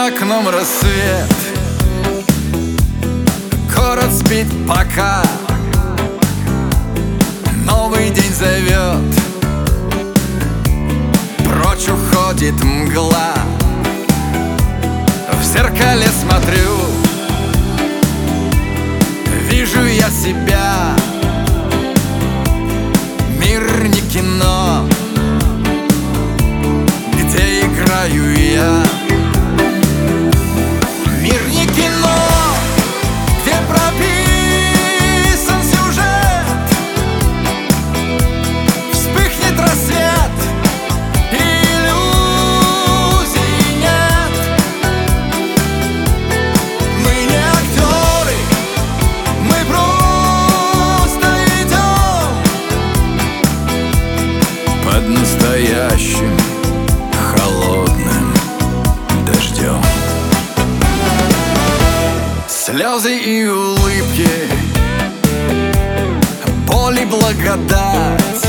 За окном рассвет, город спит пока, новый день зовет, прочь уходит мгла. В зеркале смотрю, вижу я себя. Мир не кино, где играю я. Мир не кино, где прописан сюжет. Вспыхнет рассвет, иллюзий нет. Мы не актеры, мы просто идем под настоящим холодным дождем. Слезы и улыбки, боль и благодать,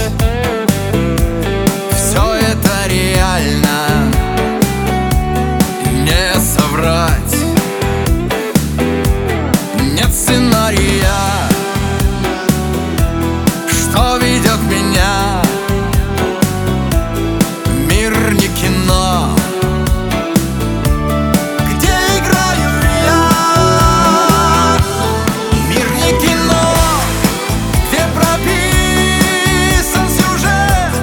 все это реально, не соврать. Нет сценария, что ведет меня. Мир не кино, где играю я. Мир не кино, где прописан сюжет.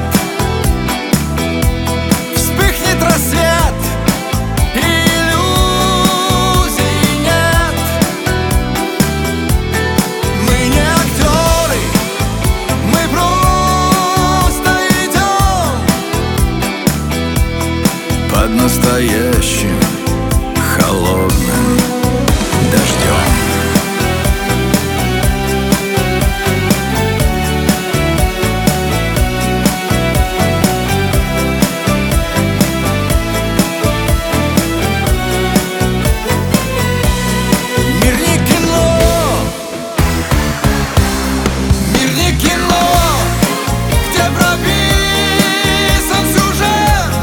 Вспыхнет рассвет, иллюзий нет. Мы не актеры, мы просто идем под настоящим холодным дождем. Мир не кино, мир не кино, где прописан сюжет.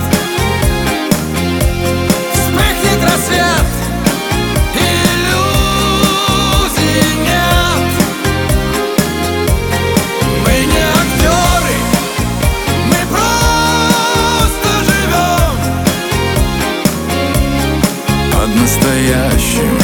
Вспыхнет рассвет, иллюзий нет. Мы не актеры, мы просто живем под настоящим